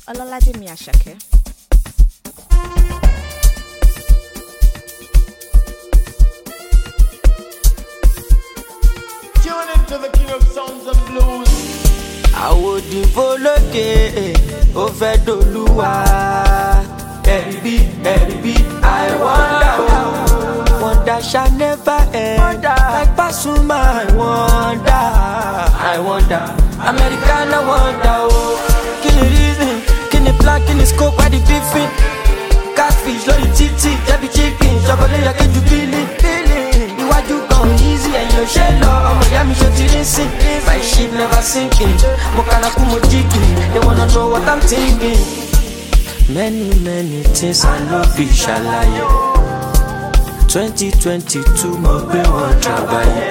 Ọlọ́ládémi Àṣàkẹ́. Tune into the king of sounds and blues. Àwòdìbò lókè ó fẹ́ dolúwa. Ẹ̀rí I wonder shall never end. Like Pasuma I wonder Americana wonder oh. Kini reason, kini plan, kini scope, why the beefing? Catfish, lórí títì, jẹ́bi chicken, chocolate yẹ kéjú bílí. Iwájú kan easy, ẹ̀yìn ò ṣe lọ, ọmọ ìyá mi ṣe ti rí sí. My ship never sinking, mo kànákú mo jigging. They wanna know what I'm thinking. Many things I no fit ṣàlàyé. 2022 mo gbé wọn travayé.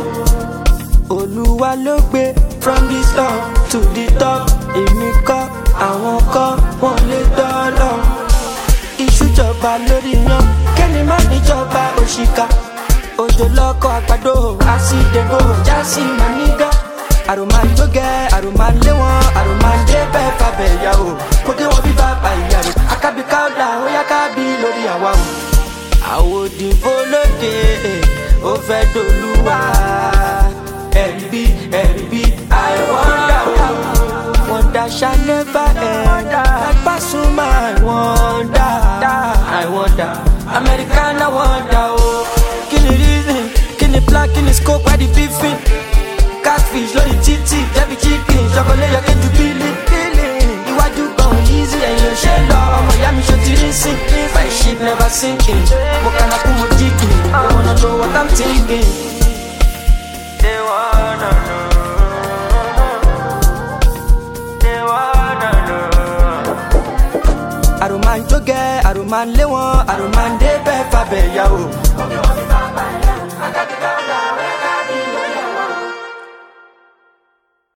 Olúwa ló gbé from this love to the top. Èmi kọ́, àwọn kọ́, wọ́n lè dọ́lọ́. Ìṣújọba lórí yan, kẹ́ni má níjọba òṣìkà. Òjò lọ́kọ̀ àgbàdo, àṣìdègò, jásí mànígà. Àròmàndógẹ́, àròmàléwọ̀n, àròmàndébẹ̀ fàbẹ̀ ìyàwó. Kò dé wọn bí bàbá ìyàrá. Akábí káọ́dà, ó yá kábí lórí àwa o. Àwòdìbò lókè, ó fẹ́ dolúwa. Ẹ̀rí I wonder shall never end. Like Pasuma I wonder Americana wonder oh. Kini reason, kini plan, kini scope, why the beefing? Catfish, lórí títì, jẹ́bi chicken, chocolate yẹ kéjú bílí. Iwájú kan easy, ẹ̀yìn ò ṣe lọ, ọmọ ìyá mi ṣe ti rí sí. My ship never sinking, mo kànákú mo jigging. They wanna know what I'm thinking. They wanna know. Àròmàndógẹ́, àròmàléwọ̀n, àròmàndébẹ̀ fàbẹ̀ ìyàwó.